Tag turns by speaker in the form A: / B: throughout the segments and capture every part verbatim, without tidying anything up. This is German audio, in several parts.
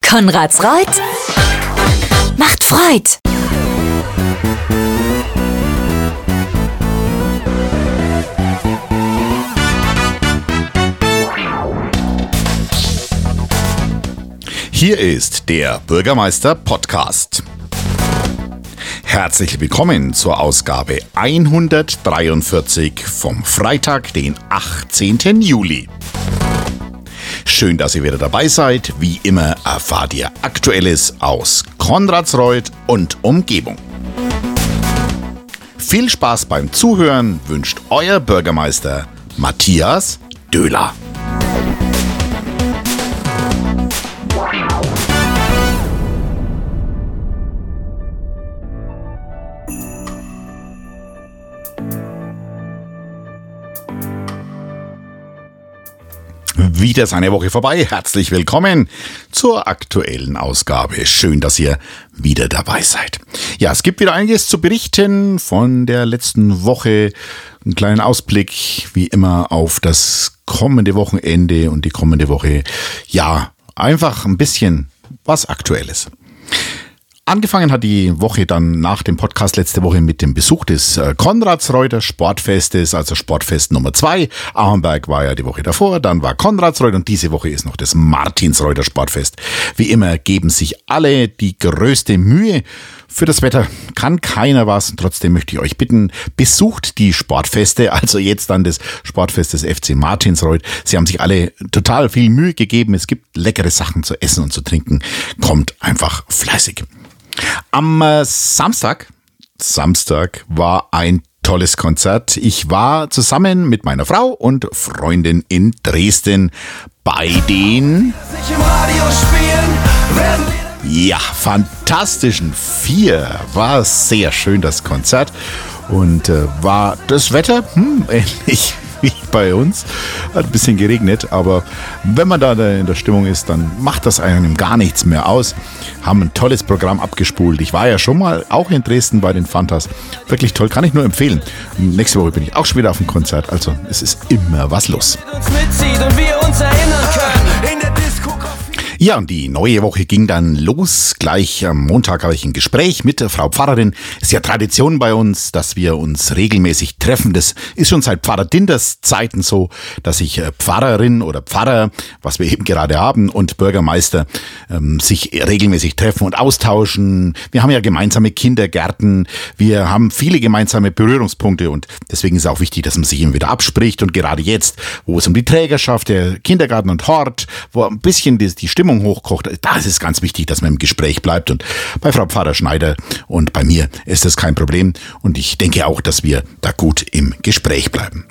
A: Konrads Reut macht Freud.
B: Hier ist der Bürgermeister-Podcast. Herzlich willkommen zur Ausgabe hundertdreiundvierzig vom Freitag, den achtzehnten Juli. Schön, dass ihr wieder dabei seid. Wie immer erfahrt ihr Aktuelles aus Konradsreuth und Umgebung. Viel Spaß beim Zuhören wünscht euer Bürgermeister Matthias Döhler. Wieder ist eine Woche vorbei. Herzlich willkommen zur aktuellen Ausgabe. Schön, dass ihr wieder dabei seid. Ja, es gibt wieder einiges zu berichten von der letzten Woche. Einen kleinen Ausblick, wie immer, auf das kommende Wochenende und die kommende Woche. Ja, einfach ein bisschen was Aktuelles. Angefangen hat die Woche dann nach dem Podcast letzte Woche mit dem Besuch des äh, Konradsreuther Sportfestes, also Sportfest Nummer zwei. Auenberg war ja die Woche davor, dann war Konradsreuth und diese Woche ist noch das Martinsreuther Sportfest. Wie immer geben sich alle die größte Mühe. Für das Wetter kann keiner was. Trotzdem möchte ich euch bitten, besucht die Sportfeste, also jetzt dann das Sportfest des F C Martinsreuth. Sie haben sich alle total viel Mühe gegeben. Es gibt leckere Sachen zu essen und zu trinken. Kommt einfach fleißig. Am äh, Samstag, Samstag war ein tolles Konzert. Ich war zusammen mit meiner Frau und Freundin in Dresden bei den ja, fantastischen Vier. War sehr schön das Konzert und äh, war das Wetter hm, ähnlich wie bei uns. Hat ein bisschen geregnet, aber wenn man da in der Stimmung ist, dann macht das einem gar nichts mehr aus. Haben ein tolles Programm abgespult. Ich war ja schon mal auch in Dresden bei den Fantas. Wirklich toll, kann ich nur empfehlen. Nächste Woche bin ich auch schon wieder auf dem Konzert, also es ist immer was los. Ja, und die neue Woche ging dann los. Gleich am Montag habe ich ein Gespräch mit der Frau Pfarrerin. Ist ja Tradition bei uns, dass wir uns regelmäßig treffen. Das ist schon seit Pfarrer Dinders Zeiten so, dass sich Pfarrerin oder Pfarrer, was wir eben gerade haben, und Bürgermeister ähm, sich regelmäßig treffen und austauschen. Wir haben ja gemeinsame Kindergärten. Wir haben viele gemeinsame Berührungspunkte und deswegen ist es auch wichtig, dass man sich immer wieder abspricht. Und gerade jetzt, wo es um die Trägerschaft, der Kindergarten und Hort, wo ein bisschen die, die Stimmung hochkocht, da ist es ganz wichtig, dass man im Gespräch bleibt. Und bei Frau Pfarrer Schneider und bei mir ist das kein Problem. Und ich denke auch, dass wir da gut im Gespräch bleiben.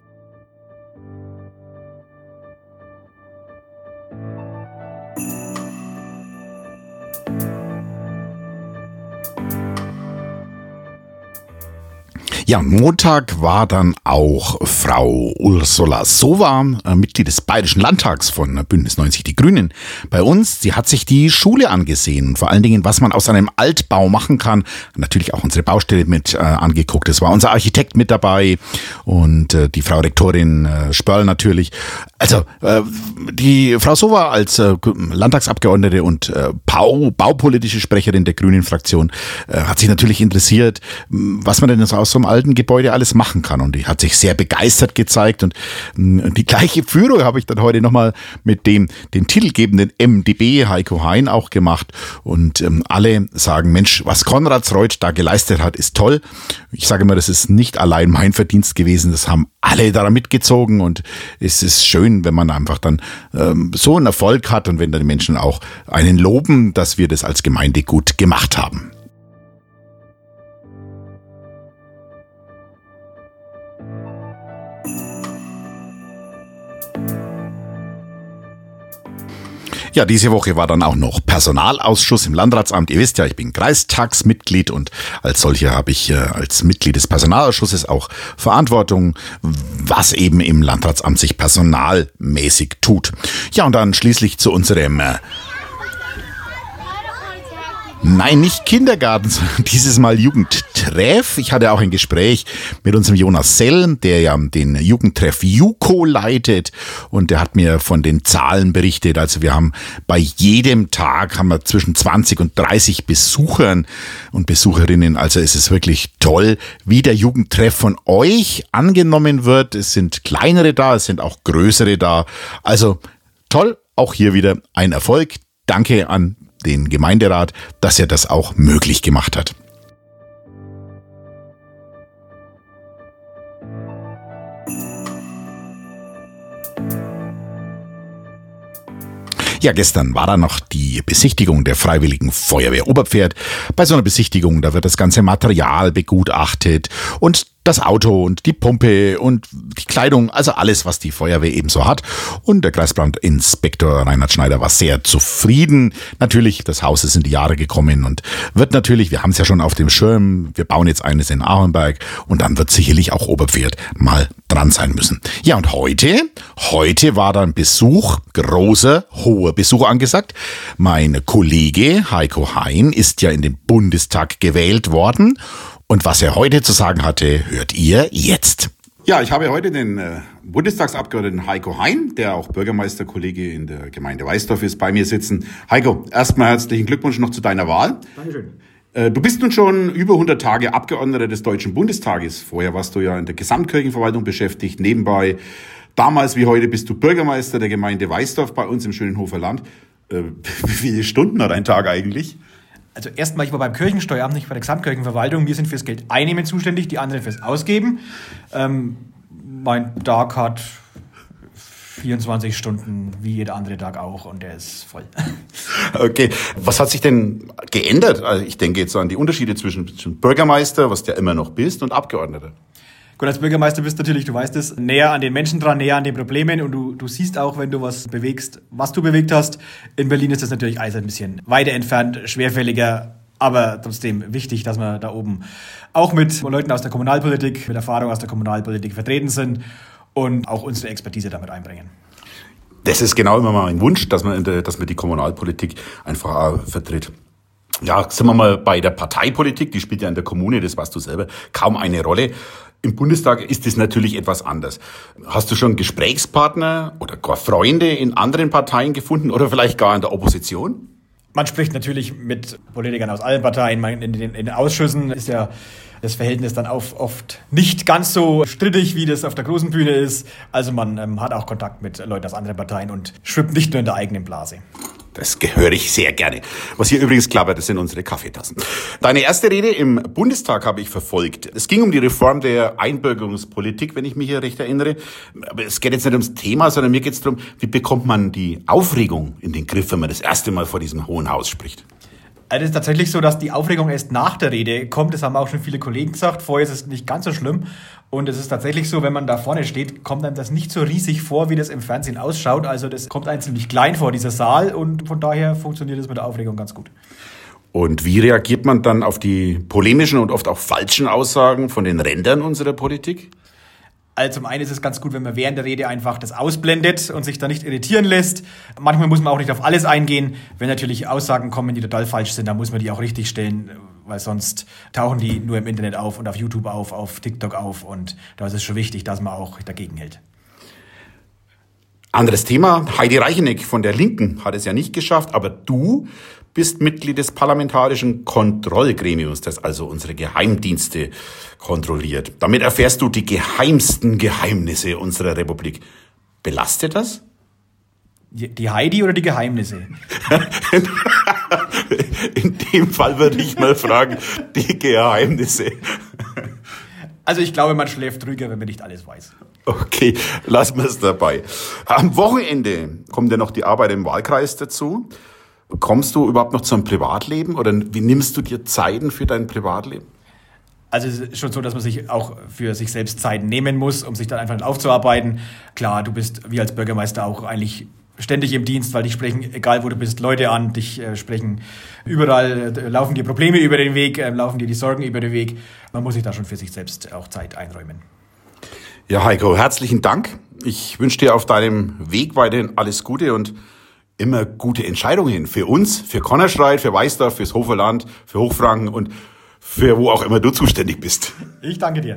B: Ja, Montag war dann auch Frau Ursula Sowa, äh, Mitglied des Bayerischen Landtags von Bündnis neunzig Die Grünen, bei uns. Sie hat sich die Schule angesehen, vor allen Dingen, was man aus einem Altbau machen kann. Natürlich auch unsere Baustelle mit äh, angeguckt. Es war unser Architekt mit dabei und äh, die Frau Rektorin äh, Spörl natürlich. Also äh, die Frau Sowa als äh, Landtagsabgeordnete und äh, Bau, baupolitische Sprecherin der Grünen-Fraktion äh, hat sich natürlich interessiert, was man denn aus so einem alten Gebäude alles machen kann, und die hat sich sehr begeistert gezeigt. Und mh, die gleiche Führung habe ich dann heute nochmal mit dem den titelgebenden M D B Heiko Hein auch gemacht, und ähm, alle sagen, Mensch, was Konradsreuth da geleistet hat, ist toll. Ich sage immer, das ist nicht allein mein Verdienst gewesen, das haben alle daran mitgezogen, und es ist schön, wenn man einfach dann ähm, so einen Erfolg hat und wenn dann die Menschen auch einen loben, dass wir das als Gemeinde gut gemacht haben. Ja, diese Woche war dann auch noch Personalausschuss im Landratsamt. Ihr wisst ja, ich bin Kreistagsmitglied und als solcher habe ich äh, als Mitglied des Personalausschusses auch Verantwortung, was eben im Landratsamt sich personalmäßig tut. Ja, und dann schließlich zu unserem äh, Nein, nicht Kindergarten, sondern dieses Mal Jugend, Jugendtreff. Ich hatte auch ein Gespräch mit unserem Jonas Sell, der ja den Jugendtreff JUKO leitet, und der hat mir von den Zahlen berichtet. Also wir haben bei jedem Tag haben wir zwischen zwanzig und dreißig Besuchern und Besucherinnen. Also es ist wirklich toll, wie der Jugendtreff von euch angenommen wird. Es sind kleinere da, es sind auch größere da. Also toll, auch hier wieder ein Erfolg. Danke an den Gemeinderat, dass er das auch möglich gemacht hat. Ja, gestern war da noch die Besichtigung der Freiwilligen Feuerwehr Oberpferd. Bei so einer Besichtigung, da wird das ganze Material begutachtet und das Auto und die Pumpe und die Kleidung, also alles, was die Feuerwehr eben so hat. Und der Kreisbrandinspektor Reinhard Schneider war sehr zufrieden. Natürlich, das Haus ist in die Jahre gekommen und wird natürlich, wir haben es ja schon auf dem Schirm, wir bauen jetzt eines in Ahornberg und dann wird sicherlich auch Oberpferd mal dran sein müssen. Ja, und heute, heute war dann Besuch, großer, hoher Besuch angesagt. Mein Kollege Heiko Hein ist ja in den Bundestag gewählt worden. Und was er heute zu sagen hatte, hört ihr jetzt. Ja, ich habe heute den äh, Bundestagsabgeordneten Heiko Hein, der auch Bürgermeisterkollege in der Gemeinde Weißdorf ist, bei mir sitzen. Heiko, erstmal herzlichen Glückwunsch noch zu deiner Wahl.
C: Dankeschön.
B: Äh, du bist nun schon über hundert Tage Abgeordneter des Deutschen Bundestages. Vorher warst du ja in der Gesamtkirchenverwaltung beschäftigt. Nebenbei, damals wie heute, bist du Bürgermeister der Gemeinde Weißdorf bei uns im schönen Hofer Land. Äh, wie viele Stunden hat ein Tag eigentlich?
C: Also erstmal, ich war beim Kirchensteueramt, nicht bei der Gesamtkirchenverwaltung. Wir sind fürs Geld einnehmen zuständig, die anderen fürs Ausgeben. Ähm, mein Tag hat vierundzwanzig Stunden, wie jeder andere Tag auch, und der ist voll.
B: Okay, was hat sich denn geändert? Also ich denke jetzt an die Unterschiede zwischen, zwischen Bürgermeister, was du ja immer noch bist, und Abgeordneter.
C: Gut, als Bürgermeister bist du natürlich, du weißt es, näher an den Menschen dran, näher an den Problemen, und du, du siehst auch, wenn du was bewegst, was du bewegt hast. In Berlin ist das natürlich alles ein bisschen weiter entfernt, schwerfälliger, aber trotzdem wichtig, dass wir da oben auch mit Leuten aus der Kommunalpolitik, mit Erfahrung aus der Kommunalpolitik vertreten sind und auch unsere Expertise damit einbringen.
B: Das ist genau immer mein Wunsch, dass man, in der, dass man die Kommunalpolitik einfach auch vertritt. Ja, sind wir mal bei der Parteipolitik, die spielt ja in der Kommune, das weißt du selber, kaum eine Rolle. Im Bundestag ist das natürlich etwas anders. Hast du schon Gesprächspartner oder gar Freunde in anderen Parteien gefunden oder vielleicht gar in der Opposition?
C: Man spricht natürlich mit Politikern aus allen Parteien. In den, in den Ausschüssen ist ja das Verhältnis dann auch oft nicht ganz so strittig, wie das auf der großen Bühne ist. Also man ähm, hat auch Kontakt mit Leuten aus anderen Parteien und schwimmt nicht nur in der eigenen Blase.
B: Das gehöre ich sehr gerne. Was hier übrigens klappert, das sind unsere Kaffeetassen. Deine erste Rede im Bundestag habe ich verfolgt. Es ging um die Reform der Einbürgerungspolitik, wenn ich mich hier recht erinnere. Aber es geht jetzt nicht ums Thema, sondern mir geht es darum, wie bekommt man die Aufregung in den Griff, wenn man das erste Mal vor diesem Hohen Haus spricht?
C: Also es ist tatsächlich so, dass die Aufregung erst nach der Rede kommt. Das haben auch schon viele Kollegen gesagt. Vorher ist es nicht ganz so schlimm. Und es ist tatsächlich so, wenn man da vorne steht, kommt einem das nicht so riesig vor, wie das im Fernsehen ausschaut. Also das kommt einem ziemlich klein vor, dieser Saal. Und von daher funktioniert es mit der Aufregung ganz gut.
B: Und wie reagiert man dann auf die polemischen und oft auch falschen Aussagen von den Rändern unserer Politik?
C: Also zum einen ist es ganz gut, wenn man während der Rede einfach das ausblendet und sich da nicht irritieren lässt. Manchmal muss man auch nicht auf alles eingehen. Wenn natürlich Aussagen kommen, die total falsch sind, dann muss man die auch richtig stellen, weil sonst tauchen die nur im Internet auf und auf YouTube auf, auf TikTok auf. Und da ist es schon wichtig, dass man auch dagegen hält.
B: Anderes Thema. Heidi Reicheneck von der Linken hat es ja nicht geschafft, aber du bist Mitglied des Parlamentarischen Kontrollgremiums, das also unsere Geheimdienste kontrolliert. Damit erfährst du die geheimsten Geheimnisse unserer Republik. Belastet das?
C: Die Heidi oder die Geheimnisse?
B: In dem Fall würde ich mal fragen, die Geheimnisse.
C: Also ich glaube, man schläft ruhiger, wenn man nicht alles weiß.
B: Okay, lassen wir es dabei. Am Wochenende kommt ja noch die Arbeit im Wahlkreis dazu. Kommst du überhaupt noch zum Privatleben oder wie nimmst du dir Zeiten für dein Privatleben?
C: Also es ist schon so, dass man sich auch für sich selbst Zeiten nehmen muss, um sich dann einfach nicht aufzuarbeiten. Klar, du bist wie als Bürgermeister auch eigentlich ständig im Dienst, weil dich sprechen, egal wo du bist, Leute an, dich äh, sprechen überall, äh, laufen dir Probleme über den Weg, äh, laufen dir die Sorgen über den Weg. Man muss sich da schon für sich selbst auch Zeit einräumen.
B: Ja, Heiko, herzlichen Dank. Ich wünsche dir auf deinem Weg weiterhin alles Gute und immer gute Entscheidungen für uns, für Connerstreit, für Weißdorf, fürs Hoferland, für Hochfranken und
D: für wo auch immer du zuständig bist.
C: Ich danke dir.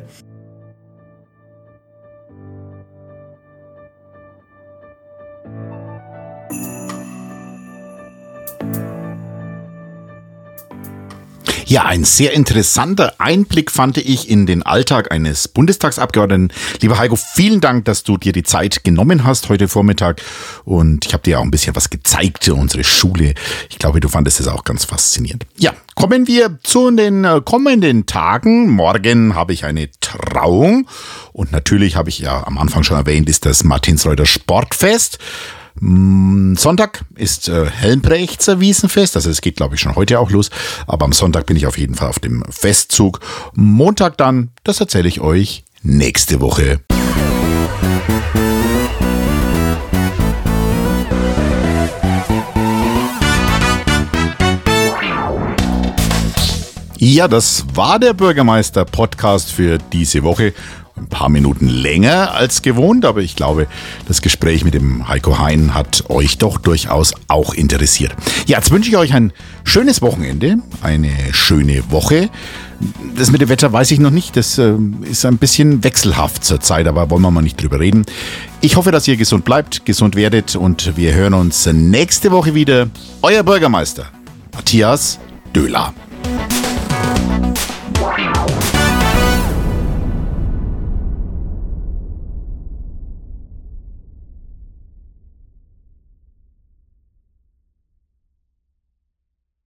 B: Ja, ein sehr interessanter Einblick fand ich in den Alltag eines Bundestagsabgeordneten. Lieber Heiko, vielen Dank, dass du dir die Zeit genommen hast heute Vormittag. Und ich habe dir auch ein bisschen was gezeigt, unsere Schule. Ich glaube, du fandest es auch ganz faszinierend. Ja, kommen wir zu den kommenden Tagen. Morgen habe ich eine Trauung. Und natürlich habe ich ja am Anfang schon erwähnt, ist das Martinsreuter Sportfest. Sonntag ist äh, Helmbrechtser Wiesenfest, also es geht glaube ich schon heute auch los, aber am Sonntag bin ich auf jeden Fall auf dem Festzug. Montag dann, das erzähle ich euch nächste Woche. Ja, das war der Bürgermeister-Podcast für diese Woche. Ein paar Minuten länger als gewohnt, aber ich glaube, das Gespräch mit dem Heiko Hein hat euch doch durchaus auch interessiert. Ja, jetzt wünsche ich euch ein schönes Wochenende, eine schöne Woche. Das mit dem Wetter weiß ich noch nicht, das äh, ist ein bisschen wechselhaft zur Zeit, aber wollen wir mal nicht drüber reden. Ich hoffe, dass ihr gesund bleibt, gesund werdet und wir hören uns nächste Woche wieder. Euer Bürgermeister, Matthias Döhler.